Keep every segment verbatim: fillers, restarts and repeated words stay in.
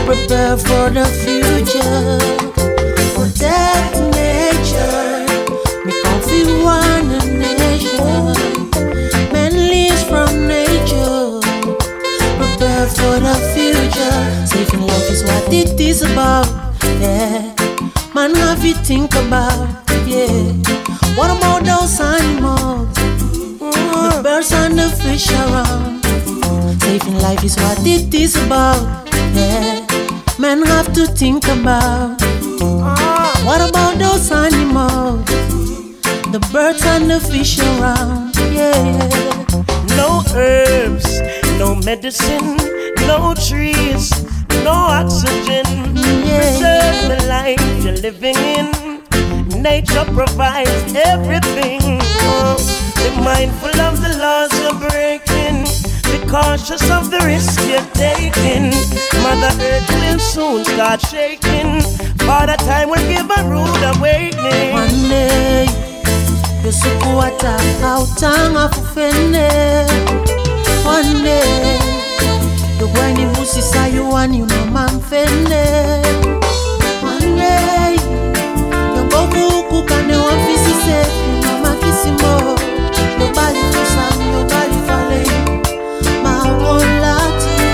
Prepare for the future. Protect nature. Make everyone a nation. Man lives from nature. Prepare for the future. Saving life is what it is about. Yeah. Man have to think about. Yeah. What about those animals? The birds and the fish around. Saving life is what it is about. Yeah. Men have to think about. What about those animals? The birds and the fish around. Yeah. No herbs, no medicine, no trees, no oxygen. Yeah. Preserve the life you're living in. Nature provides everything. Oh, be mindful of the laws you're breaking. Be cautious of the risk you're taking. Mother Earth will soon start shaking. Father Time will give a rude awakening. One day, you support out of offended. One day, you go in the bush, say you want you know man offended. One day, you go to cook and the office is safe. You know my kissimo. Nobody knows I'm nobody falling. My whole lot.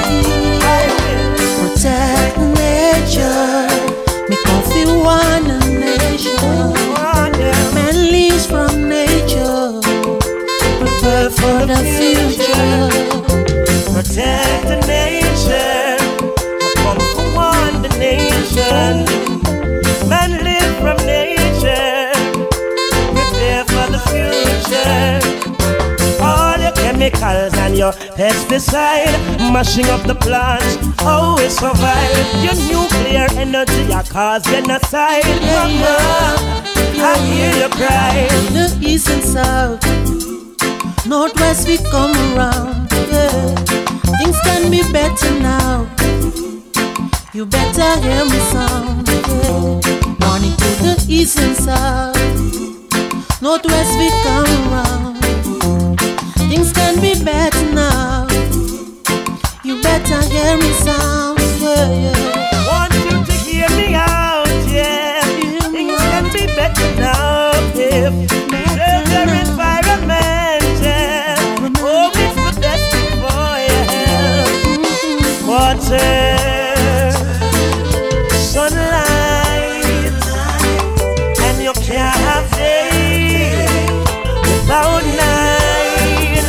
Protect nature. Make us feel one a nation. Man lives from nature. Prepare for the future. Protect the nation. Come for one the nation. Man live from nature. Prepare for the future. All your chemicals and your pesticide, mashing up the plants. Oh, we survive. Your nuclear energy, your cause genocide. Mama, I hear you cry. The east and south, northwest we come around. Yeah. Things can be better now. You better hear me sound. Yeah. Morning to the east and south, northwest we come around. Things can be better now. You better hear me sound. Yeah, yeah. Want you to hear me out, yeah. Things can be better now if preserve your environment, yeah. Oh, it's the best for your health. Water, sunlight, and you can't have day without night.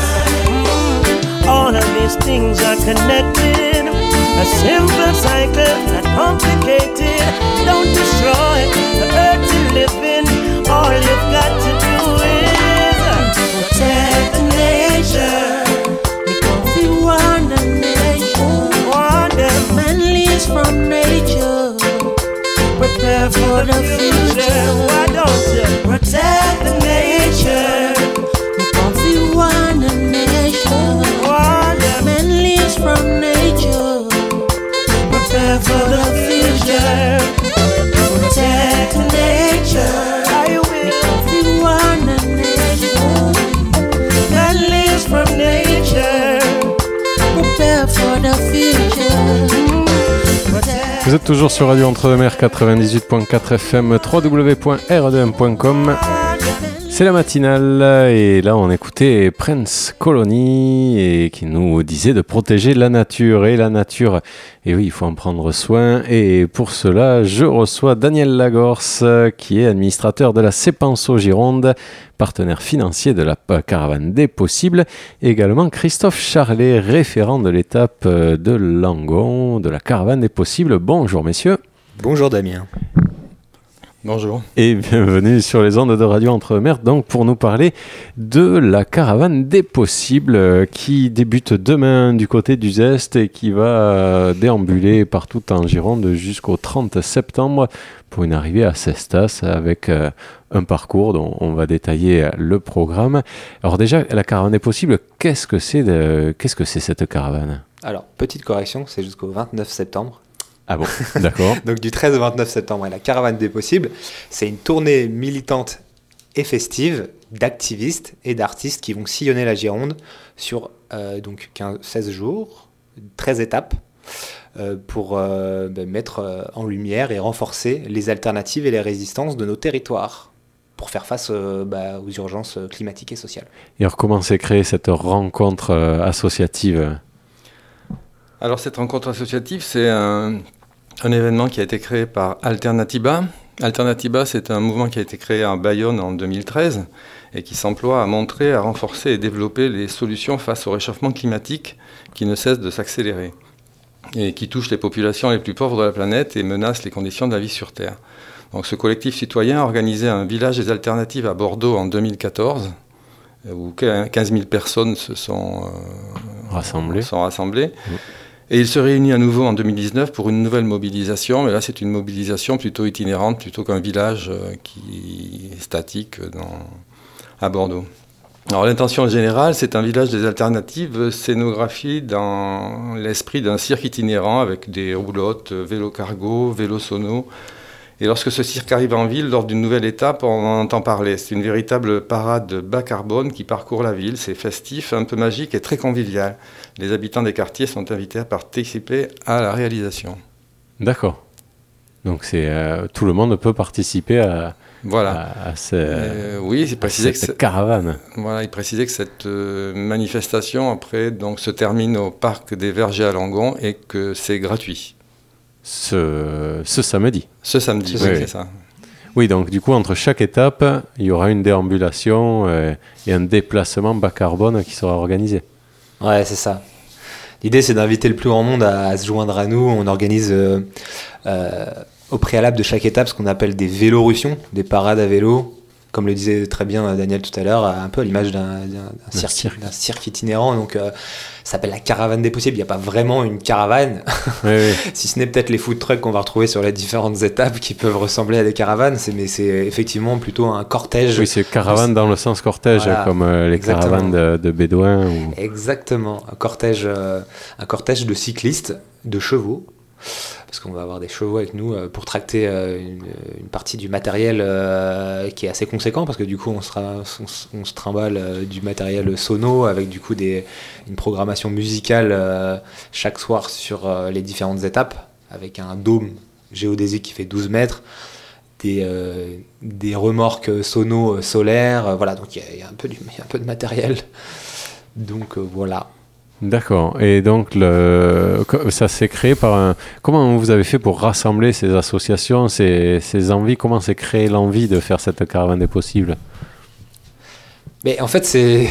Mm. All of these things are connected. A simple cycle, not complicated. Don't destroy the earth you live in. All you've got to do is protect nature. Because we want a nation. Want them. Man lives from nature. Prepare for the future. Why don't you Protect the nature. Because we want a nation. want them? Man lives from nature. Prepare for the future. Protect nature. I will. Because we want a nation. Man lives from nature. Prepare for the future. Protect. Vous êtes toujours sur Radio Entre-deux-Mers quatre-vingt-dix-huit virgule quatre F M, w w w point r deux m point com. C'est la matinale et là on écoutait Prince Colony et qui nous disait de protéger la nature et la nature. Et oui, il faut en prendre soin et pour cela je reçois Daniel Lagorce qui est administrateur de la Cepenso Gironde, partenaire financier de la Caravane des Possibles, et également Christophe Charlet, référent de l'étape de Langon de la Caravane des Possibles. Bonjour messieurs. Bonjour Damien. Bonjour. Et bienvenue sur les ondes de Radio Entre-deux-Mers, donc pour nous parler de la Caravane des Possibles qui débute demain du côté du Zest et qui va déambuler partout en Gironde jusqu'au trente septembre pour une arrivée à Cestas avec euh, un parcours dont on va détailler le programme. Alors déjà, la Caravane des Possibles, qu'est-ce que c'est, de, qu'est-ce que c'est cette caravane ? Alors, petite correction, c'est jusqu'au vingt-neuf septembre. Ah bon, d'accord. Donc du treize au vingt-neuf septembre. Et la Caravane des Possibles, c'est une tournée militante et festive d'activistes et d'artistes qui vont sillonner la Gironde sur euh, donc quinze, seize jours, treize étapes. euh, pour euh, ben, mettre euh, en lumière et renforcer les alternatives et les résistances de nos territoires pour faire face euh, bah, aux urgences climatiques et sociales. Et alors, comment s'est créée cette rencontre euh, associative ? Alors, cette rencontre associative, c'est un, un événement qui a été créé par Alternatiba. Alternatiba, c'est un mouvement qui a été créé à Bayonne en deux mille treize et qui s'emploie à montrer, à renforcer et développer les solutions face au réchauffement climatique qui ne cesse de s'accélérer et qui touche les populations les plus pauvres de la planète et menace les conditions de la vie sur Terre. Donc, ce collectif citoyen a organisé un village des alternatives à Bordeaux en deux mille quatorze, où quinze mille personnes se sont, euh, rassemblées. sont rassemblées. Mmh. Et il se réunit à nouveau en deux mille dix-neuf pour une nouvelle mobilisation, mais là c'est une mobilisation plutôt itinérante, plutôt qu'un village euh, qui est statique dans, à Bordeaux. Alors l'intention générale, c'est un village des alternatives scénographie dans l'esprit d'un cirque itinérant avec des roulottes, vélo cargo, vélo sono. Et lorsque ce cirque arrive en ville, lors d'une nouvelle étape, on en entend parler. C'est une véritable parade bas carbone qui parcourt la ville. C'est festif, un peu magique et très convivial. Les habitants des quartiers sont invités à participer à la réalisation. D'accord. Donc c'est, euh, tout le monde peut participer à, voilà. à, à, ce, euh, oui, c'est précisé à cette que caravane. Voilà, il précisait que cette euh, manifestation après, donc, se termine au parc des Vergers à Langon et que c'est gratuit. Ce, ce samedi. Ce samedi, ce oui, oui, c'est ça. Oui, donc du coup, entre chaque étape, il y aura une déambulation euh, et un déplacement bas carbone qui sera organisé. Ouais, c'est ça. L'idée, c'est d'inviter le plus grand monde à, à se joindre à nous. On organise euh, euh, au préalable de chaque étape ce qu'on appelle des vélorussions, des parades à vélo. Comme le disait très bien Daniel tout à l'heure, un peu à l'image d'un, d'un, d'un, cirque, cirque. d'un cirque itinérant. Donc, euh, ça s'appelle la caravane des possibles. Il n'y a pas vraiment une caravane, oui, oui. si ce n'est peut-être les food trucks qu'on va retrouver sur les différentes étapes qui peuvent ressembler à des caravanes. C'est, mais c'est effectivement plutôt un cortège. Oui, c'est caravane dans le sens cortège, voilà, comme euh, les exactement. Caravanes de, de bédouins. Ou... Exactement, un cortège, euh, un cortège de cyclistes, de chevaux. Parce qu'on va avoir des chevaux avec nous euh, pour tracter euh, une, une partie du matériel euh, qui est assez conséquent, parce que du coup on, sera, on, on se trimballe euh, du matériel sono avec du coup des, une programmation musicale euh, chaque soir sur euh, les différentes étapes, avec un dôme géodésique qui fait douze mètres, des, euh, des remorques sono solaires, euh, voilà, donc il y, y, y a un peu de matériel, donc euh, voilà. D'accord. Et donc, le, ça s'est créé par un... Comment vous avez fait pour rassembler ces associations, ces, ces envies? Comment s'est créée l'envie de faire cette caravane des possibles? Mais en fait, c'est...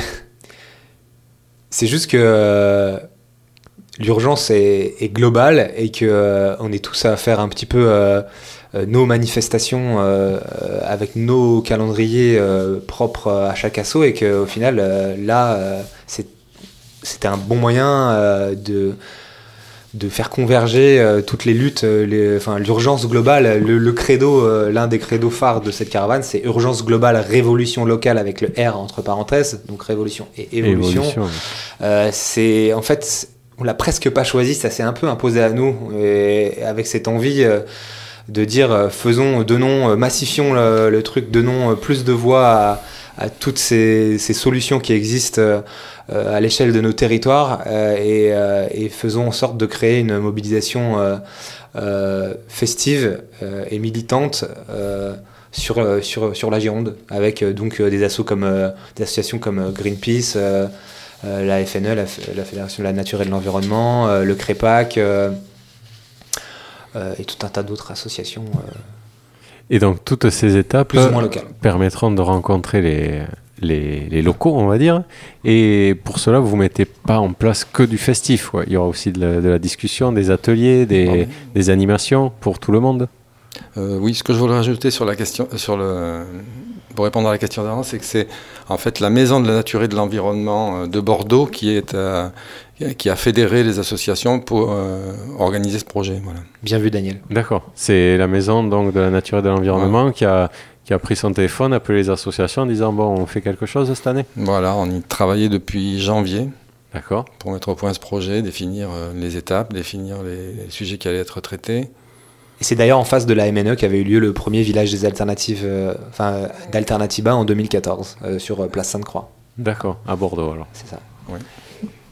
C'est juste que euh, l'urgence est, est globale et qu'on euh, est tous à faire un petit peu euh, euh, nos manifestations euh, avec nos calendriers euh, propres à chaque asso, et qu'au final, euh, là, euh, c'est c'était un bon moyen euh, de, de faire converger euh, toutes les luttes, euh, les, enfin, l'urgence globale. Le, le credo, euh, l'un des credos phares de cette caravane, c'est urgence globale, révolution locale avec le R entre parenthèses, donc révolution et évolution. évolution. Euh, c'est, en fait, on l'a presque pas choisi, ça s'est un peu imposé à nous, et avec cette envie euh, de dire euh, faisons, donnons, euh, massifions le, le truc, donnons euh, plus de voix à, à toutes ces, ces solutions qui existent euh, à l'échelle de nos territoires, euh, et, euh, et faisons en sorte de créer une mobilisation euh, euh, festive euh, et militante euh, sur, euh, sur, sur la Gironde, avec euh, donc euh, des assos comme, euh, des associations comme Greenpeace, euh, euh, la F N E, la, la Fédération de la Nature et de l'Environnement, euh, le CREPAC, euh, euh, et tout un tas d'autres associations. Euh, et donc toutes ces étapes plus ou moins locales permettront de rencontrer les... Les, les locaux, on va dire, et pour cela vous mettez pas en place que du festif, quoi. Il y aura aussi de la, de la discussion, des ateliers, des, des animations pour tout le monde. Euh, oui, ce que je voudrais rajouter sur la question, sur le, pour répondre à la question d'avant, c'est que c'est en fait la Maison de la Nature et de l'Environnement de Bordeaux qui est euh, qui a fédéré les associations pour euh, organiser ce projet. Voilà. Bien vu, Daniel. D'accord. C'est la Maison donc de la Nature et de l'Environnement, ouais, qui a qui a pris son téléphone, appelé les associations en disant « Bon, on fait quelque chose cette année ?» Voilà, on y travaillait depuis janvier. D'accord. Pour mettre au point ce projet, définir euh, les étapes, définir les, les sujets qui allaient être traités. Et c'est d'ailleurs en face de la M N E qu'avait eu lieu le premier village des alternatives, euh, enfin d'Alternatiba en deux mille quatorze, euh, sur euh, Place Sainte-Croix. D'accord, à Bordeaux alors. C'est ça. Oui.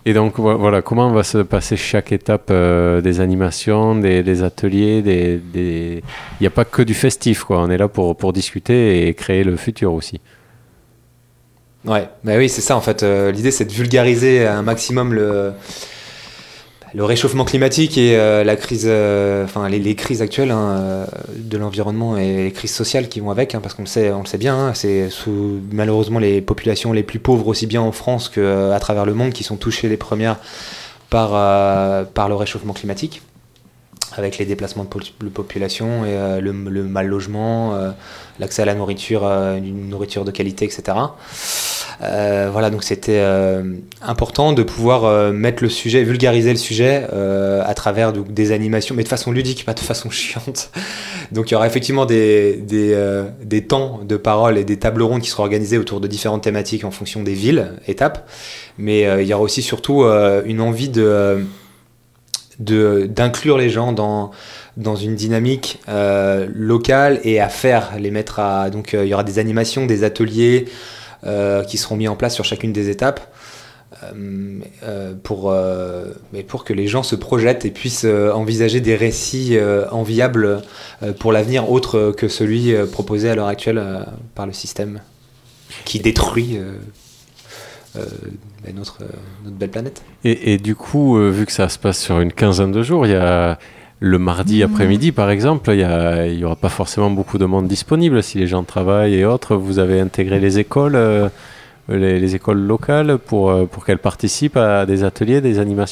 Et donc voilà, comment va se passer chaque étape euh, des animations, des, des ateliers, des, des... il n'y a pas que du festif, quoi. On est là pour, pour discuter et créer le futur aussi. Ouais, bah oui, c'est ça en fait. Euh, l'idée, c'est de vulgariser un maximum le, le réchauffement climatique et euh, la crise, euh, enfin les, les crises actuelles hein, euh, de l'environnement et les crises sociales qui vont avec, hein, parce qu'on le sait, on le sait bien. Hein, c'est sous malheureusement les populations les plus pauvres, aussi bien en France qu'à travers le monde, qui sont touchées les premières par euh, par le réchauffement climatique, avec les déplacements de, po- de population et euh, le, le mal logement, euh, l'accès à la nourriture, euh, une nourriture de qualité, et cetera. Euh, voilà, donc c'était euh, important de pouvoir euh, mettre le sujet, vulgariser le sujet euh, à travers donc, des animations, mais de façon ludique, pas de façon chiante. Donc il y aura effectivement des, des, euh, des temps de parole et des tables rondes qui seront organisées autour de différentes thématiques en fonction des villes, étapes, mais euh, il y aura aussi surtout euh, une envie de, de, d'inclure les gens dans... dans une dynamique euh, locale et à faire, les mettre à... Donc euh, il y aura des animations, des ateliers euh, qui seront mis en place sur chacune des étapes euh, euh, pour, euh, mais pour que les gens se projettent et puissent euh, envisager des récits euh, enviables euh, pour l'avenir autre que celui euh, proposé à l'heure actuelle euh, par le système qui détruit euh, euh, notre, euh, notre belle planète. Et, et du coup, euh, vu que ça se passe sur une quinzaine de jours, il y a... Le mardi après-midi, par exemple, il n'y aura pas forcément beaucoup de monde disponible si les gens travaillent et autres. Vous avez intégré les écoles, euh, les, les écoles locales pour, euh, pour qu'elles participent à des ateliers, des animations ?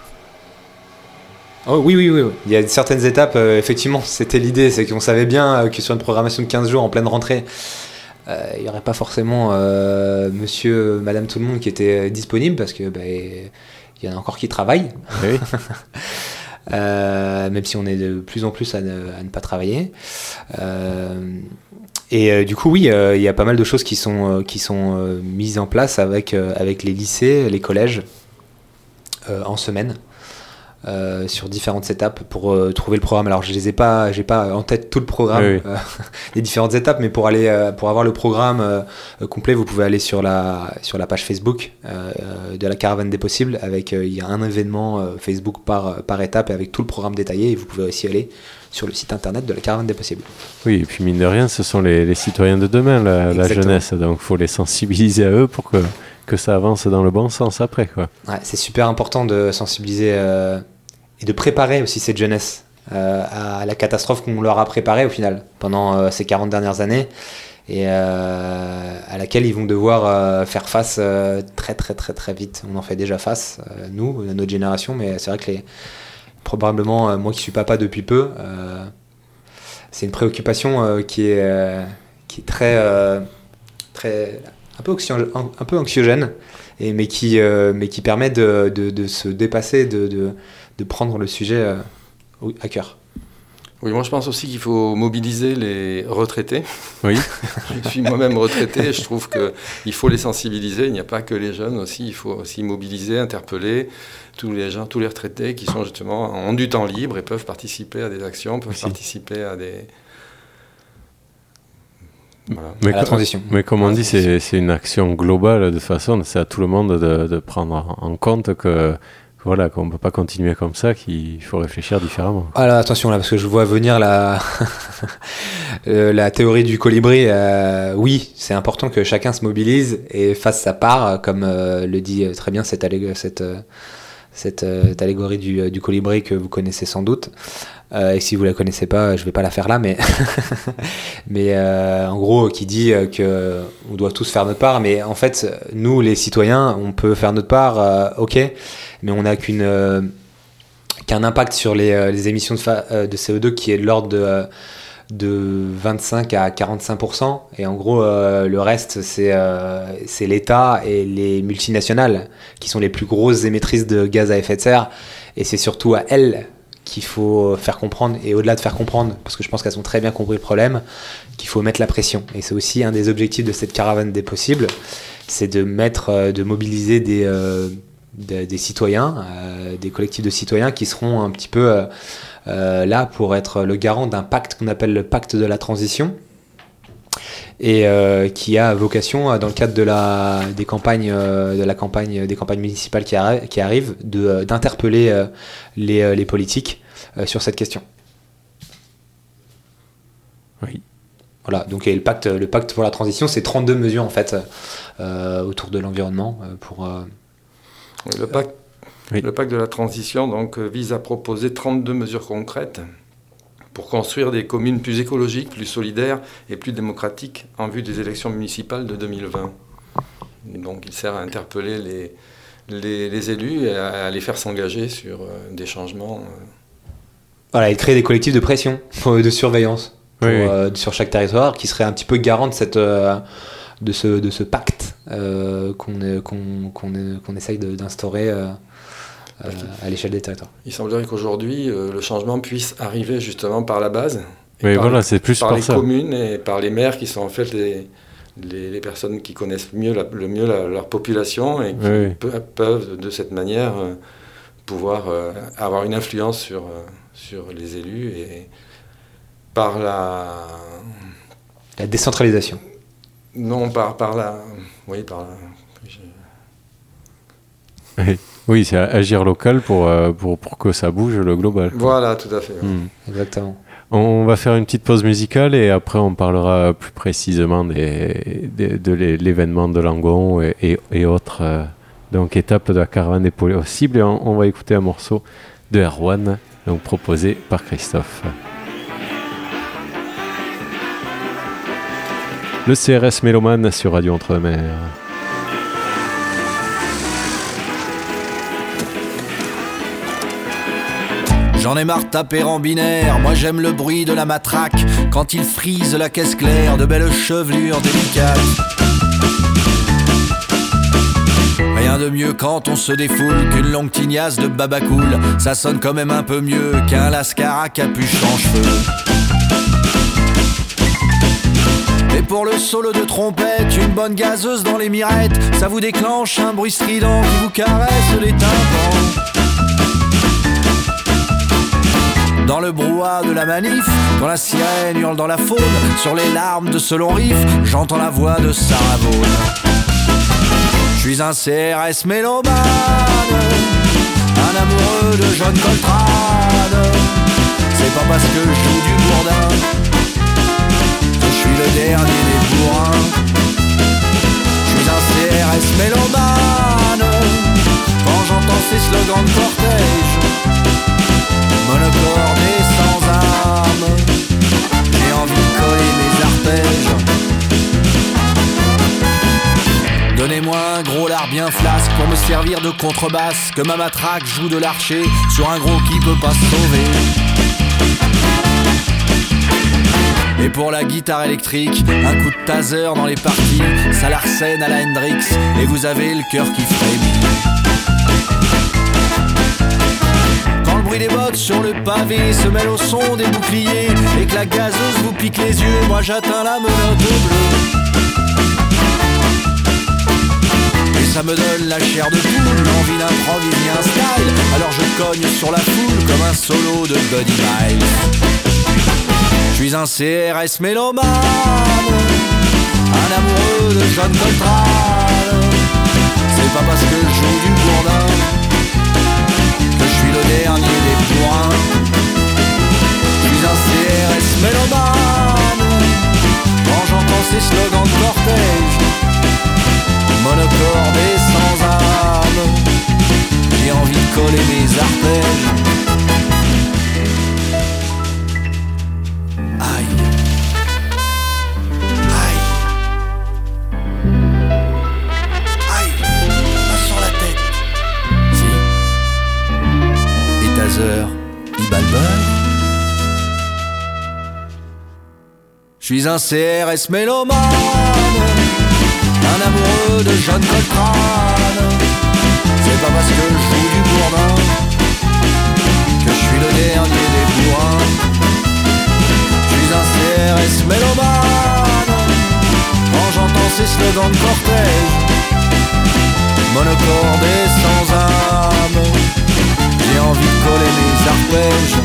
Oh, oui, oui, oui, oui. Il y a certaines étapes, euh, effectivement, c'était l'idée, c'est qu'on savait bien euh, que sur une programmation de quinze jours en pleine rentrée, euh, il n'y aurait pas forcément euh, monsieur, madame, tout le monde qui était disponible parce que bah, il y en a encore qui travaillent. Oui. Euh, même si on est de plus en plus à ne, à ne pas travailler. Euh, et euh, du coup, oui, il euh, y a pas mal de choses qui sont, euh, qui sont euh, mises en place avec, euh, avec les lycées, les collèges, euh, en semaine, euh, sur différentes étapes pour euh, trouver le programme. Alors, je les ai pas, j'ai pas en tête tout le programme, oui, oui. Euh, les différentes étapes, mais pour aller, euh, pour avoir le programme euh, complet, vous pouvez aller sur la, sur la page Facebook euh, de la Caravane des Possibles. Avec, euh, il y a un événement euh, Facebook par, par étape et avec tout le programme détaillé. Et vous pouvez aussi aller sur le site internet de la Caravane des Possibles. Oui, et puis mine de rien, ce sont les, les citoyens de demain, la, la jeunesse. Donc, il faut les sensibiliser à eux pour que, que ça avance dans le bon sens après, quoi. Ouais, c'est super important de sensibiliser euh, et de préparer aussi cette jeunesse euh, à la catastrophe qu'on leur a préparée au final pendant euh, ces quarante dernières années et euh, à laquelle ils vont devoir euh, faire face euh, très très très très vite. On en fait déjà face, euh, nous, notre génération, mais c'est vrai que les, probablement, euh, moi qui suis papa depuis peu, euh, c'est une préoccupation euh, qui, est, euh, qui est très, euh, très un peu, anxio- un, un peu anxiogène, et, mais, qui, euh, mais qui permet de, de, de se dépasser, de, de, de prendre le sujet euh, à cœur. Oui, moi je pense aussi qu'il faut mobiliser les retraités. Oui. Je suis moi-même retraité et je trouve qu'il faut les sensibiliser. Il n'y a pas que les jeunes aussi, il faut aussi mobiliser, interpeller tous les gens, tous les retraités qui sont justement ont du temps libre et peuvent participer à des actions, peuvent aussi participer à des... Voilà. Mais, à la transition. Mais comme on dit, c'est, c'est une action globale de toute façon. C'est à tout le monde de, de prendre en compte que voilà, qu'on ne peut pas continuer comme ça, qu'il faut réfléchir différemment. Alors attention là, parce que je vois venir la, la théorie du colibri. Euh, oui, c'est important que chacun se mobilise et fasse sa part, comme euh, le dit très bien cette, allég- cette, cette, cette allégorie du, du colibri que vous connaissez sans doute. Euh, et si vous la connaissez pas, je vais pas la faire là, mais, mais euh, en gros, qui dit que on doit tous faire notre part. Mais en fait, nous, les citoyens, on peut faire notre part, euh, ok, mais on n'a qu'une euh, qu'un impact sur les, euh, les émissions de, fa- euh, de C O deux qui est de l'ordre de, euh, de vingt-cinq à quarante-cinq pour cent. Et en gros, euh, le reste, c'est, euh, c'est l'État et les multinationales qui sont les plus grosses émettrices de gaz à effet de serre. Et c'est surtout à elles qu'il faut faire comprendre, et au-delà de faire comprendre, parce que je pense qu'elles ont très bien compris le problème, qu'il faut mettre la pression. Et c'est aussi un des objectifs de cette caravane des possibles, c'est de mettre, de mobiliser des, euh, des, des citoyens, euh, des collectifs de citoyens qui seront un petit peu euh, euh, là pour être le garant d'un pacte qu'on appelle le pacte de la transition, et euh, qui a vocation, dans le cadre de la, des, campagnes, euh, de la campagne, des campagnes municipales qui, arri- qui arrivent, de, euh, d'interpeller euh, les, euh, les politiques euh, sur cette question. Oui. Voilà, donc et le, pacte, le pacte pour la transition, c'est trente-deux mesures en fait, euh, autour de l'environnement. Euh, pour, euh, le, pacte, oui. le pacte de la transition donc, vise à proposer trente-deux mesures concrètes pour construire des communes plus écologiques, plus solidaires et plus démocratiques en vue des élections municipales de deux mille vingt. Donc il sert à interpeller les, les, les élus et à, à les faire s'engager sur euh, des changements. Euh. Voilà, et de créer des collectifs de pression, de surveillance pour, oui, oui. Euh, sur chaque territoire, qui serait un petit peu garant de, cette, euh, de, ce, de ce pacte euh, qu'on, qu'on, qu'on, qu'on essaye de, d'instaurer euh, Euh, à l'échelle des territoires. Il semblerait qu'aujourd'hui, euh, le changement puisse arriver justement par la base, Oui, par, voilà, les, c'est plus par par les ça. communes et par les maires qui sont en fait les, les, les personnes qui connaissent mieux la, le mieux la, leur population et qui Oui. pe- peuvent de cette manière euh, pouvoir euh, avoir une influence sur, euh, sur les élus et par la... La décentralisation. Non, par, par la... Oui, par la... Oui. Oui, c'est agir local pour, euh, pour, pour que ça bouge le global. Voilà, tout à fait. Ouais. Hmm. Exactement. On va faire une petite pause musicale et après on parlera plus précisément des, des, de l'événement de Langon et, et, et autres euh, donc étapes de la caravane des possibles. Et on, on va écouter un morceau de Erwan, donc proposé par Christophe. Le C R S Mélomane sur Radio Entre-deux-Mers. J'en ai marre de taper en binaire, moi j'aime le bruit de la matraque quand il frise la caisse claire de belles chevelures délicates. Rien de mieux quand on se défoule qu'une longue tignasse de babacool. Ça sonne quand même un peu mieux qu'un lascar à capuche en cheveux. Et pour le solo de trompette, une bonne gazeuse dans les mirettes, ça vous déclenche un bruit strident qui vous caresse les tympans. Dans le brouhaha de la manif, quand la sirène hurle dans la faune, sur les larmes de ce long riff, j'entends la voix de Sarah Vaughan. Je suis un C R S mélomane, un amoureux de John Coltrane. C'est pas parce que je joue du bourdin que je suis le dernier des bourrins. Je suis un C R S mélomane, quand j'entends ces slogans de cortège, monocorde et sans âme, j'ai envie de coller mes arpèges. Donnez-moi un gros lard bien flasque pour me servir de contrebasse, que ma matraque joue de l'archer sur un gros qui peut pas se sauver. Et pour la guitare électrique, un coup de taser dans les parties, ça l'arsène à la Hendrix, et vous avez le cœur qui frémit. Quand le bruit des bottes sur le pavé se mêle au son des boucliers et que la gazeuse vous pique les yeux, moi j'atteins la menotte bleue. Et ça me donne la chair de poule, l'envie d'improviser un style, alors je cogne sur la foule comme un solo de Buddy Miles. Je suis un C R S mélomane, un amoureux de John Coltrane. C'est pas parce que je joue du bourdin que je suis le dernier des bourrins. Je suis un C R S mélomane, quand j'entends ces slogans de cortège, monocorde et sans âme, j'ai envie de coller mes arpèges. Aïe, aïe, aïe, pas sur la tête. Si. Et Taser, il bat le beurre. Je suis un C R S mélomane, un amoureux de John Coltrane. C'est pas parce que je joue du bourdin que je suis le dernier des bourrins. Je suis un C R S mélomane, quand j'entends ces slogans de cortège, monocorde et sans âme, j'ai envie de coller mes arpèges.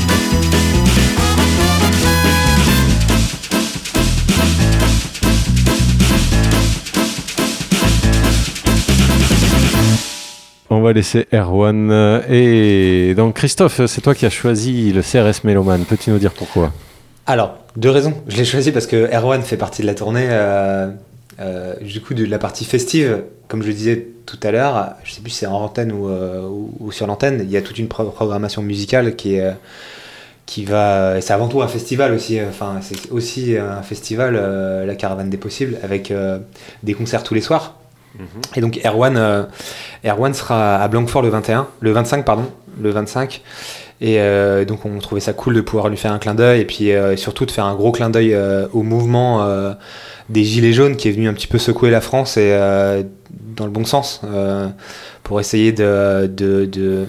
va laisser Erwan. Et donc, Christophe, c'est toi qui as choisi le C R S Méloman. Peux-tu nous dire pourquoi ? Alors, deux raisons. Je l'ai choisi parce que Erwan fait partie de la tournée, euh, euh, du coup, de la partie festive. Comme je le disais tout à l'heure, je ne sais plus si c'est en antenne ou, euh, ou, ou sur l'antenne, il y a toute une pro- programmation musicale qui est... Euh, qui va, c'est avant tout un festival aussi, enfin c'est aussi un festival, euh, la Caravane des Possibles, avec euh, des concerts tous les soirs. Mm-hmm. Et donc Erwan, euh, Erwan sera à Blanquefort le vingt et un, le vingt-cinq pardon, le vingt-cinq. Et euh, donc on trouvait ça cool de pouvoir lui faire un clin d'œil et puis euh, surtout de faire un gros clin d'œil euh, au mouvement euh, des Gilets jaunes qui est venu un petit peu secouer la France et euh, dans le bon sens euh, pour essayer de, de, de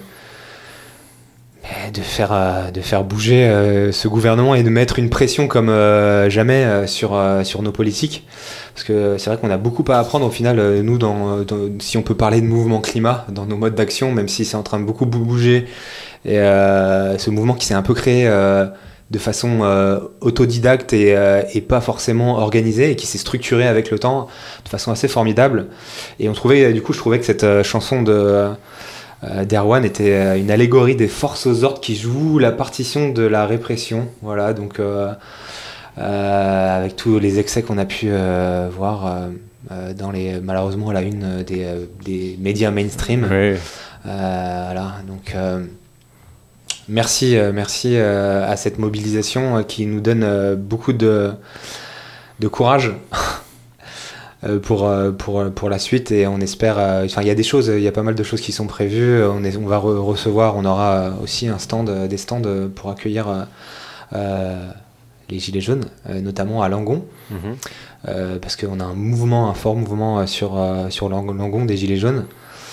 de faire, euh, de faire bouger euh, ce gouvernement et de mettre une pression comme euh, jamais euh, sur, euh, sur nos politiques. Parce que c'est vrai qu'on a beaucoup à apprendre au final, euh, nous, dans, dans, si on peut parler de mouvement climat, dans nos modes d'action, même si c'est en train de beaucoup bouger. Et euh, ce mouvement qui s'est un peu créé euh, de façon euh, autodidacte et, euh, et pas forcément organisée et qui s'est structuré avec le temps de façon assez formidable. Et on trouvait, du coup, je trouvais que cette euh, chanson de... Euh, d'Erwan était une allégorie des forces aux ordres qui jouent la partition de la répression, voilà, donc euh, euh, avec tous les excès qu'on a pu euh, voir euh, euh, dans les, malheureusement à la une des, euh, des médias mainstream. Oui. Euh, voilà, donc euh, merci, euh, merci euh, à cette mobilisation euh, qui nous donne euh, beaucoup de, de courage. Pour, pour, pour la suite et on espère, enfin il y a des choses, il y a pas mal de choses qui sont prévues, on, est, on va re- recevoir, on aura aussi un stand, des stands pour accueillir euh, les Gilets jaunes, notamment à Langon, mm-hmm. euh, parce qu'on a un mouvement, un fort mouvement sur, sur Langon des Gilets jaunes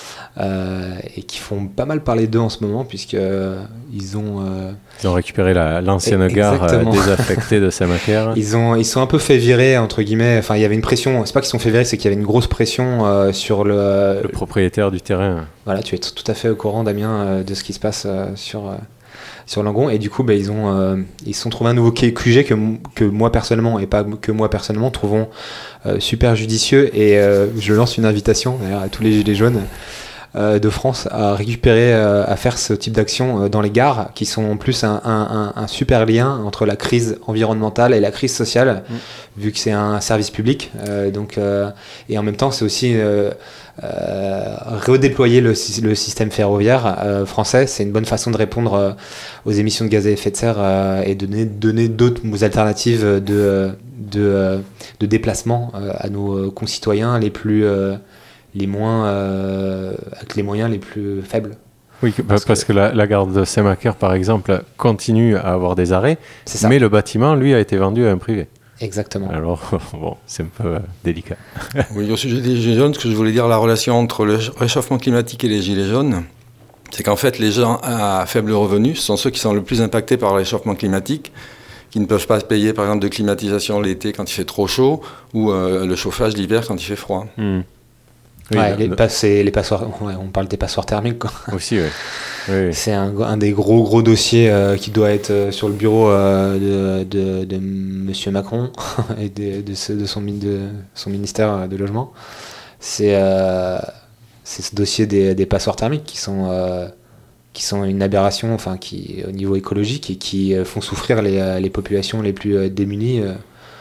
euh, et qui font pas mal parler d'eux en ce moment puisque euh, ils ont euh, ils ont récupéré la, l'ancienne gare euh, désaffectée de Saint-Macaire. Ils ont ils sont un peu fait virer entre guillemets. Enfin, il y avait une pression. C'est pas qu'ils sont fait virer, c'est qu'il y avait une grosse pression euh, sur le le propriétaire du terrain. Voilà, tu es tout à fait au courant, Damien, euh, de ce qui se passe euh, sur euh, sur Langon. Et du coup, bah, ils ont euh, ils se sont trouvés un nouveau Q G que que moi personnellement et pas que moi personnellement trouvons euh, super judicieux. Et euh, je lance une invitation à tous les Gilets jaunes de France à récupérer, à faire ce type d'action dans les gares qui sont en plus un, un, un super lien entre la crise environnementale et la crise sociale mmh. vu que c'est un service public euh, donc, euh, et en même temps c'est aussi euh, euh, redéployer le, le système ferroviaire euh, français. C'est une bonne façon de répondre euh, aux émissions de gaz à effet de serre euh, et de donner, donner d'autres alternatives de, de, de, de déplacement euh, à nos concitoyens les plus euh, les moins euh, avec les moyens les plus faibles. Oui, parce, parce que, que la, la gare de Saint-Macaire, par exemple, continue à avoir des arrêts, mais le bâtiment, lui, a été vendu à un privé. Exactement. Alors, bon, c'est un peu euh, délicat. Oui, au sujet des Gilets jaunes, ce que je voulais dire, la relation entre le réchauffement climatique et les Gilets jaunes, c'est qu'en fait, les gens à faible revenu sont ceux qui sont le plus impactés par le réchauffement climatique, qui ne peuvent pas payer, par exemple, de climatisation l'été quand il fait trop chaud, ou euh, le chauffage l'hiver quand il fait froid. Mmh. Oui, ouais, les, pass- les passoires, ouais, on parle des passoires thermiques quoi. Aussi, oui. oui. C'est un, un des gros gros dossiers euh, qui doit être euh, sur le bureau euh, de, de, de Monsieur Macron et de, de, ce, de, son, de son ministère de logement. C'est, euh, c'est ce dossier des, des passoires thermiques qui sont, euh, qui sont une aberration, enfin, qui, au niveau écologique et qui euh, font souffrir les, les populations les plus euh, démunies. Euh,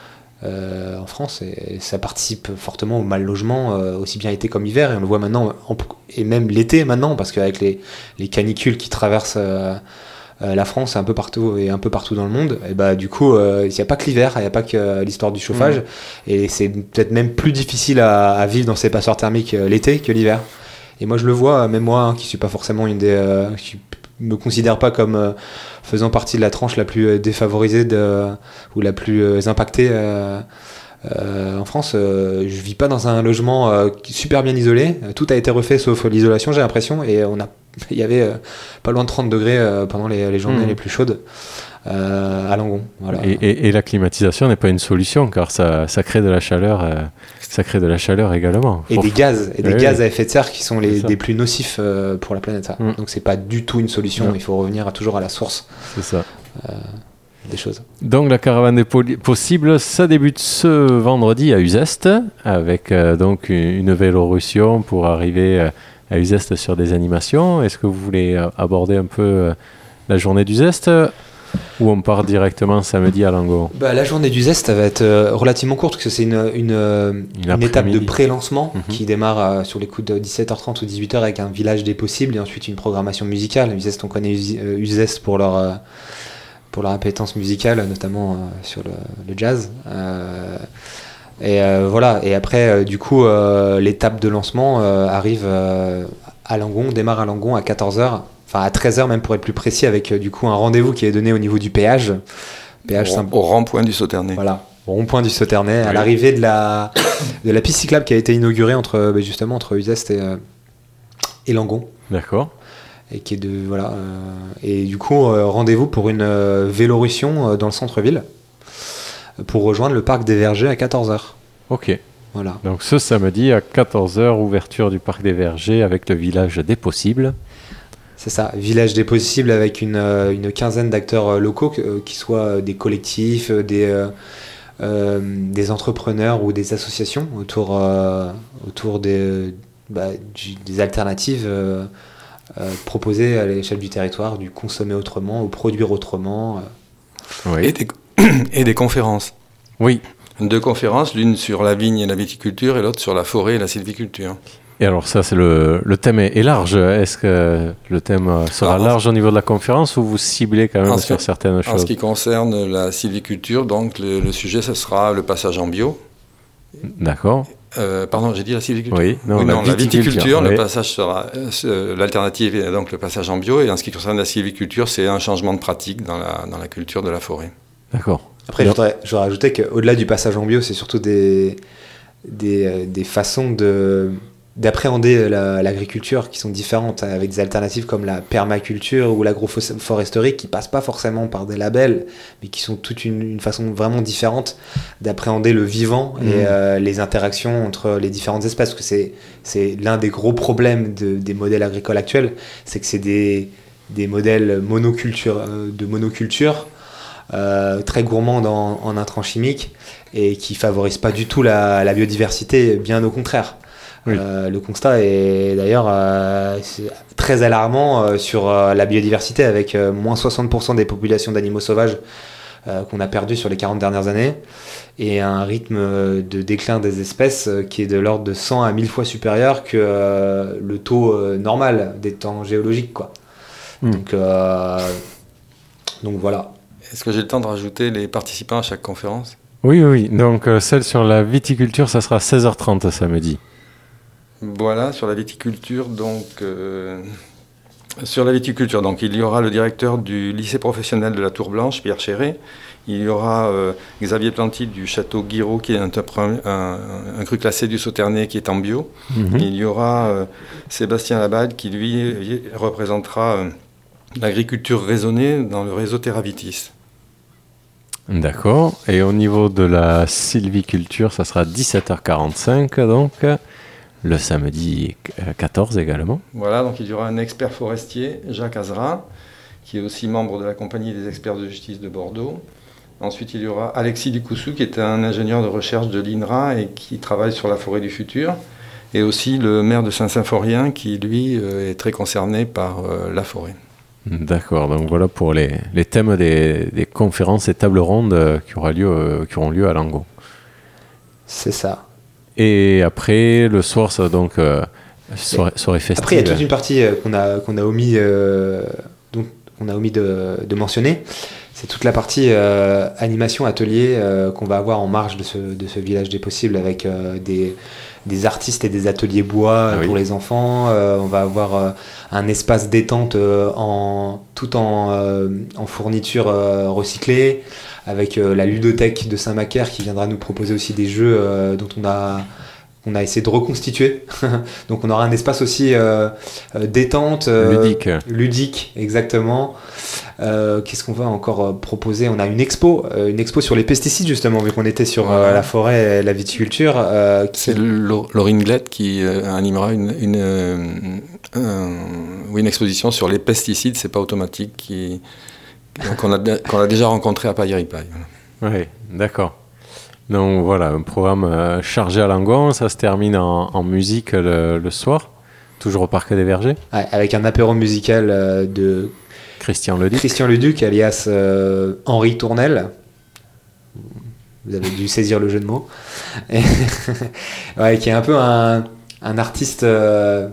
Euh, en France et ça participe fortement au mal logement euh, aussi bien été comme hiver et on le voit maintenant en, et même l'été maintenant parce qu'avec les, les canicules qui traversent euh, euh, la France un peu partout et un peu partout dans le monde et bah du coup il euh, n'y a pas que l'hiver, il n'y a pas que euh, l'histoire du chauffage mmh. et c'est peut-être même plus difficile à, à vivre dans ces passoires thermiques euh, l'été que l'hiver et moi je le vois même moi hein, qui suis pas forcément une des euh, qui me considère pas comme euh, faisant partie de la tranche la plus euh, défavorisée de, ou la plus euh, impactée euh, euh, en France. Euh, je vis pas dans un logement euh, super bien isolé. Tout a été refait sauf l'isolation, j'ai l'impression. Et on a, il y avait euh, pas loin de trente degrés euh, pendant les, les journées mmh. les plus chaudes euh, à Langon. Voilà. Et, et, et la climatisation n'est pas une solution car ça, ça crée de la chaleur. Euh... Ça crée de la chaleur également. Et Faut... des gaz, et des oui, gaz oui. à effet de serre qui sont les, des plus nocifs euh, pour la planète. Ça. Mm. Donc c'est pas du tout une solution, mm. il faut revenir à, toujours à la source c'est ça. Euh, des choses. Donc la caravane des poli- possibles, ça débute ce vendredi à Uzeste, avec euh, donc une, une Vélorussion pour arriver euh, à Uzeste sur des animations. Est-ce que vous voulez euh, aborder un peu euh, la journée d'Uzeste ou on part directement samedi à Langon? Bah, la journée du Zest, ça va être euh, relativement courte parce que c'est une, une, une, une étape de pré-lancement mm-hmm. qui démarre euh, sur les coups de dix-sept heures trente ou dix-huit heures avec un village des possibles et ensuite une programmation musicale. Uzeste, on connaît euh, Uzeste pour leur, euh, pour leur appétence musicale, notamment euh, sur le, le jazz. Euh, et euh, voilà. Et après, euh, du coup, euh, l'étape de lancement euh, arrive euh, à Langon, démarre à Langon à quatorze heures. Enfin, à treize heures même pour être plus précis, avec euh, du coup un rendez-vous qui est donné au niveau du péage. péage au, au rond-point du Sauternay. Voilà, au rond-point du Sauternay, oui. À l'arrivée de la, de la piste cyclable qui a été inaugurée entre, bah, justement entre Uzeste et, euh, et Langon. D'accord. Et qui est de, voilà, euh, et du coup, euh, rendez-vous pour une euh, Vélorussion euh, dans le centre-ville pour rejoindre le parc des Vergers à quatorze heures. Ok. Voilà. Donc ce samedi à quatorze heures, ouverture du parc des Vergers avec le village des possibles. C'est ça, village des possibles avec une, euh, une quinzaine d'acteurs euh, locaux, euh, qui soient des collectifs, euh, des, euh, euh, des entrepreneurs ou des associations autour, euh, autour des, bah, du, des alternatives euh, euh, proposées à l'échelle du territoire, du consommer autrement, au produire autrement. Euh. Oui. Et, des, et des conférences. Oui. Deux conférences, l'une sur la vigne et la viticulture et l'autre sur la forêt et la sylviculture. Et alors ça, c'est le, le thème est, est large. Est-ce que le thème sera alors, large au niveau de la conférence ou vous ciblez quand même sur ce, certaines choses? En ce qui concerne la sylviculture, donc le, le sujet, ce sera le passage en bio. D'accord. Euh, pardon, j'ai dit la sylviculture. Oui, non, oui, la, non, viticulture, la viticulture, oui. Le passage sera euh, l'alternative est donc le passage en bio. Et en ce qui concerne la sylviculture, c'est un changement de pratique dans la, dans la culture de la forêt. D'accord. Après, je voudrais, je voudrais rajouter qu'au-delà du passage en bio, c'est surtout des, des, des façons de... d'appréhender la, l'agriculture qui sont différentes avec des alternatives comme la permaculture ou l'agroforesterie qui passent pas forcément par des labels mais qui sont toute une, une façon vraiment différente d'appréhender le vivant mmh. et euh, les interactions entre les différentes espèces parce que c'est, c'est l'un des gros problèmes de, des modèles agricoles actuels, c'est que c'est des, des modèles monoculture, euh, de monoculture euh, très gourmands en, en intrants chimiques et qui favorisent pas du tout la, la biodiversité, bien au contraire. Oui. Euh, le constat est d'ailleurs euh, très alarmant euh, sur euh, la biodiversité avec euh, moins soixante pour cent des populations d'animaux sauvages euh, qu'on a perdues sur les quarante dernières années et un rythme de déclin des espèces euh, qui est de l'ordre de cent à mille fois supérieur que euh, le taux euh, normal des temps géologiques, quoi. Mmh. Donc, euh, donc voilà. Est-ce que j'ai le temps de rajouter les participants à chaque conférence ? Oui, oui. Donc euh, celle sur la viticulture, ça sera seize heures trente samedi. Voilà, sur la viticulture, donc, euh, sur la viticulture, donc il y aura le directeur du lycée professionnel de la Tour Blanche, Pierre Chéret. Il y aura euh, Xavier Planty du château Guiraud, qui est un, un, un cru classé du Sauternay qui est en bio. Mm-hmm. Il y aura euh, Sébastien Labade qui, lui, représentera euh, l'agriculture raisonnée dans le réseau Terravitis. D'accord. Et au niveau de la sylviculture, ça sera dix-sept heures quarante-cinq, donc... Le samedi quatorze également. Voilà, donc il y aura un expert forestier, Jacques Azra, qui est aussi membre de la compagnie des experts de justice de Bordeaux. Ensuite, il y aura Alexis Ducoussou, qui est un ingénieur de recherche de l'I N R A et qui travaille sur la forêt du futur. Et aussi le maire de Saint-Symphorien, qui lui est très concerné par la forêt. D'accord, donc voilà pour les, les thèmes des, des conférences et tables rondes qui, aura lieu, qui auront lieu à Langon. C'est ça. Et après, le soir, ça donc euh, soirée, soirée festive. Après, il y a toute une partie euh, qu'on a qu'on a omis, euh, donc on a omis de, de mentionner. C'est toute la partie euh, animation atelier euh, qu'on va avoir en marge de ce de ce village des possibles avec euh, des des artistes et des ateliers bois ah, pour oui. les enfants. Euh, on va avoir euh, un espace détente euh, en tout en euh, en fourniture euh, recyclée. Avec euh, la ludothèque de Saint-Macaire qui viendra nous proposer aussi des jeux euh, dont on a, on a essayé de reconstituer. Donc on aura un espace aussi euh, euh, détente. Euh, ludique. Ludique, exactement. Euh, qu'est-ce qu'on va encore euh, proposer ? On a une expo, euh, une expo sur les pesticides justement, vu qu'on était sur euh, la forêt et la viticulture. Euh, qui... C'est Laurine Glette qui euh, animera une, une, euh, un, oui, une exposition sur les pesticides, c'est pas automatique, qui... qu'on a, qu'on a déjà rencontré à Pailly-Ripaille. Voilà. Oui, d'accord. Donc voilà, un programme euh, chargé à Langon, ça se termine en, en musique le, le soir. Toujours au Parc des Vergers. Ouais, avec un apéro musical euh, de Christian Leduc. Christian Leduc, alias euh, Henri Tournelle. Vous avez dû saisir le jeu de mots. Et ouais, qui est un peu un, un artiste euh,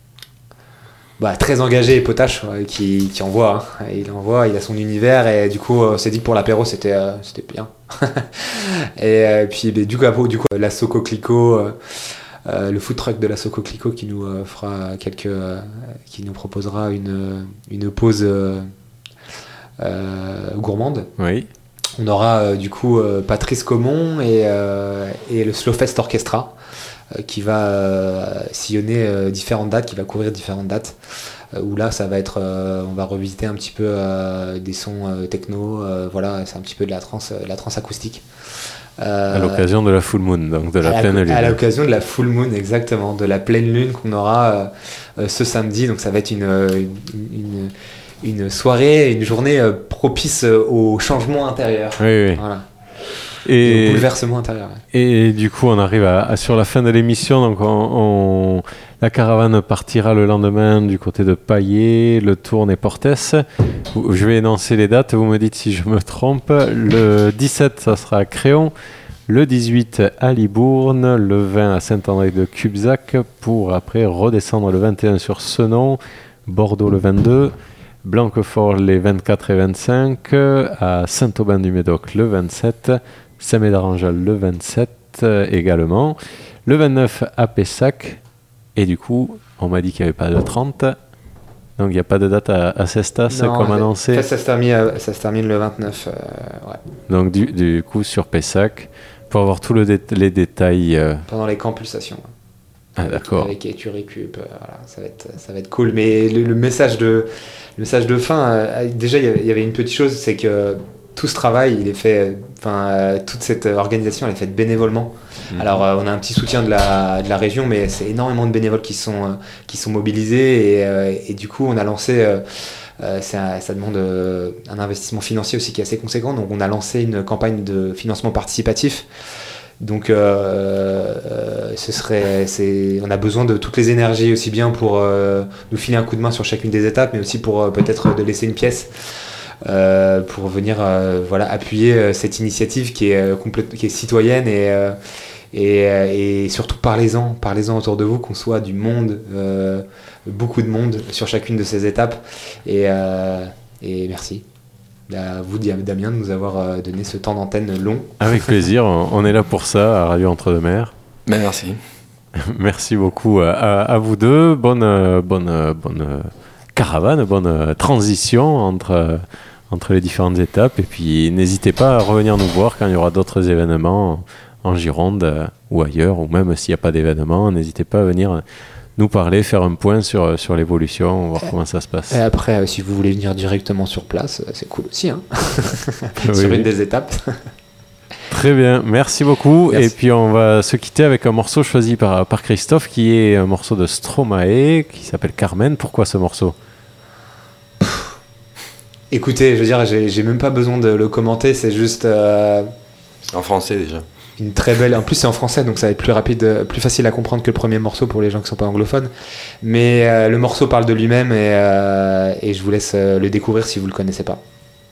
bah, très engagé et potache, ouais, qui, qui envoie. Hein. Il envoie, il a son univers, et du coup, on s'est dit que pour l'apéro, c'était, euh, c'était bien. Et euh, puis, bah, du coup, du coup, la Soco Clico, euh, euh, le food truck de la Soco Clico qui nous euh, fera quelques, euh, qui nous proposera une, une pause euh, euh, gourmande. Oui. On aura euh, du coup euh, Patrice Comon et, euh, et le Slowfest Orchestra euh, qui va euh, sillonner euh, différentes dates, qui va couvrir différentes dates. Euh, où là, ça va être, euh, on va revisiter un petit peu euh, des sons euh, techno. Euh, voilà, c'est un petit peu de la trance, euh, la trance acoustique. Euh, à l'occasion de la full moon, donc de la à pleine la, lune. À l'occasion de la full moon, exactement, de la pleine lune qu'on aura euh, euh, ce samedi. Donc ça va être une, une, une une soirée, une journée euh, propice euh, au changement intérieur. Oui, oui. Voilà. Et, et au bouleversement intérieur. Ouais. Et du coup, on arrive à, à, sur la fin de l'émission. Donc, on, on, la caravane partira le lendemain du côté de Paillé, Le Tourne et Portes. Je vais énoncer les dates. Vous me dites si je me trompe. Le dix-sept, ça sera à Créon. Le dix-huit à Libourne. Le vingt à Saint-André de Cubzac. Pour après redescendre le vingt et un sur Senon. Bordeaux le vingt-deux. Blanquefort les vingt-quatre et vingt-cinq, à Saint-Aubin-du-Médoc le vingt-sept, Saint-Médard-en-Jalles le vingt-sept euh, également, le vingt-neuf à Pessac, et du coup, on m'a dit qu'il n'y avait pas de trente, donc il n'y a pas de date à, à Cestas non, comme annoncé. En fait, ça se termine, ça se termine le vingt-neuf. Euh, ouais. Donc du, du coup, sur Pessac, pour avoir tous le dé- les détails... Euh... Pendant les camps pulsations. Ah, d'accord. Avec Etu Récup, euh, voilà, ça va être, ça va être cool. Mais le, le message de, le message de fin, euh, déjà il y, y avait une petite chose, c'est que tout ce travail, il est fait, enfin euh, toute cette organisation, elle est faite bénévolement. Mmh. Alors euh, on a un petit soutien de la, de la région, mais c'est énormément de bénévoles qui sont, euh, qui sont mobilisés et, euh, et du coup on a lancé. Euh, Euh, ça, ça demande euh, un investissement financier aussi qui est assez conséquent. Donc on a lancé une campagne de financement participatif. Donc euh, euh, ce serait, c'est, on a besoin de toutes les énergies aussi bien pour euh, nous filer un coup de main sur chacune des étapes, mais aussi pour euh, peut-être de laisser une pièce euh, pour venir euh, voilà, appuyer euh, cette initiative qui est, euh, complète, qui est citoyenne et, euh, et, euh, et surtout parlez-en, parlez-en autour de vous, qu'on soit du monde, euh, beaucoup de monde sur chacune de ces étapes et, euh, et merci. À vous, Damien, de nous avoir donné ce temps d'antenne long. Avec plaisir, on est là pour ça à Radio Entre-deux-Mers. Ben, merci. Merci beaucoup à, à vous deux. Bonne, bonne, bonne caravane, bonne transition entre, entre les différentes étapes. Et puis n'hésitez pas à revenir nous voir quand il y aura d'autres événements en Gironde ou ailleurs, ou même s'il n'y a pas d'événement, n'hésitez pas à venir nous parler, faire un point sur, sur l'évolution, voir comment ça se passe. Et après, euh, si vous voulez venir directement sur place, c'est cool aussi, hein. Oui, sur oui. une des étapes. Très bien, merci beaucoup. Merci. Et puis on va se quitter avec un morceau choisi par, par Christophe, qui est un morceau de Stromae, qui s'appelle Carmen. Pourquoi ce morceau ? Écoutez, je veux dire, j'ai, j'ai même pas besoin de le commenter, c'est juste... Euh... En français déjà. Une très belle, en plus c'est en français donc ça va être plus rapide, plus facile à comprendre que le premier morceau pour les gens qui sont pas anglophones, mais euh, le morceau parle de lui-même et, euh, et je vous laisse euh, le découvrir si vous le connaissez pas.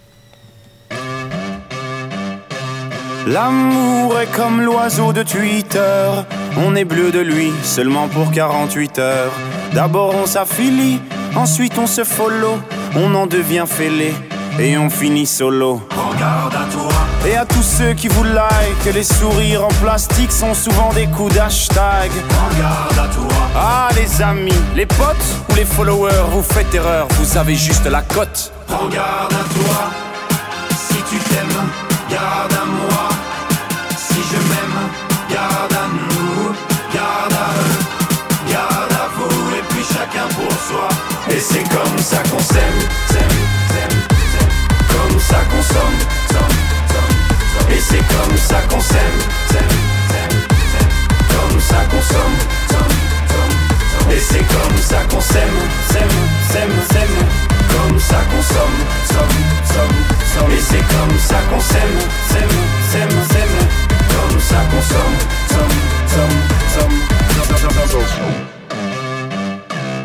L'amour est comme l'oiseau de Twitter, on est bleu de lui seulement pour quarante-huit heures. D'abord on s'affilie, ensuite on se follow, on en devient fêlé et on finit solo. Prends garde à toi. Et à tous ceux qui vous like, les sourires en plastique sont souvent des coups d'hashtag. Prends garde à toi. Ah les amis, les potes ou les followers, vous faites erreur, vous avez juste la cote. Prends garde à toi. Si tu t'aimes, garde à moi. Si je m'aime, garde à nous. Garde à eux, garde à vous. Et puis chacun pour soi. Et c'est comme ça qu'on s'aime, s'aime, s'aime, s'aime. Comme ça qu'on somme, somme, somme, somme. Et c'est comme ça qu'on s'aime, s'aime, s'aime, s'aime. Comme ça qu'on somme, somme, somme, somme. Et c'est comme ça qu'on s'aime, s'aime, s'aime, s'aime. Comme ça qu'on somme, somme, somme, somme. Et c'est comme ça qu'on s'aime, s'aime, s'aime, s'aime. Comme ça qu'on somme, somme, somme, somme, somme, somme, somme, somme.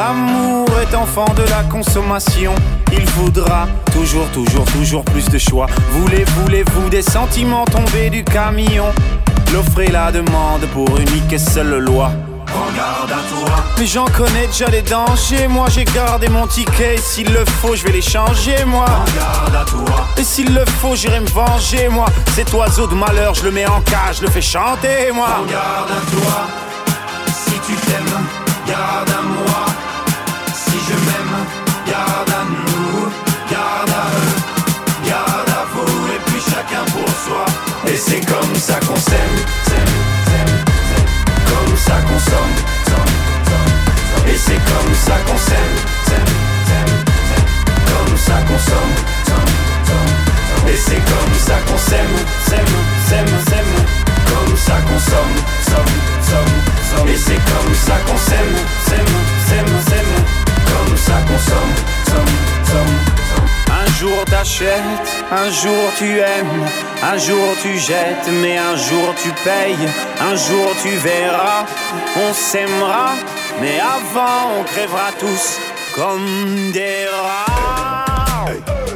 L'amour est enfant de la consommation. Il faudra toujours, toujours, toujours plus de choix. Voulez, voulez-vous des sentiments tombés du camion? L'offre et la demande pour unique et seule loi. Prends garde à toi. Mais j'en connais déjà les dangers. Moi j'ai gardé mon ticket. Et s'il le faut, je vais les changer, moi. Prends garde à toi. Et s'il le faut, j'irai me venger, moi. Cet oiseau de malheur, je le mets en cage, je le fais chanter, moi. Prends garde à toi. Si tu t'aimes, garde à moi. Si je m'aime, garde à nous. Garde à eux, garde à vous. Et puis chacun pour soi. Et c'est comme ça qu'on s'aime, s'aime, s'aime, s'aime. Comme ça qu'on somme, somme, somme, somme. Et c'est comme ça qu'on s'aime, s'aime, s'aime, s'aime. Comme ça qu'on somme, somme, somme, somme. Et c'est comme ça qu'on s'aime, s'aime, s'aime, s'aime. Comme ça qu'on somme, somme, somme, somme. Et c'est comme ça qu'on s'aime, s'aime, s'aime, s'aime. Comme ça qu'on somme, somme, somme, somme. Un jour t'achètes, un jour tu aimes, un jour tu jettes, mais un jour tu payes, un jour tu verras, on s'aimera, mais avant on crèvera tous comme des rats. Hey.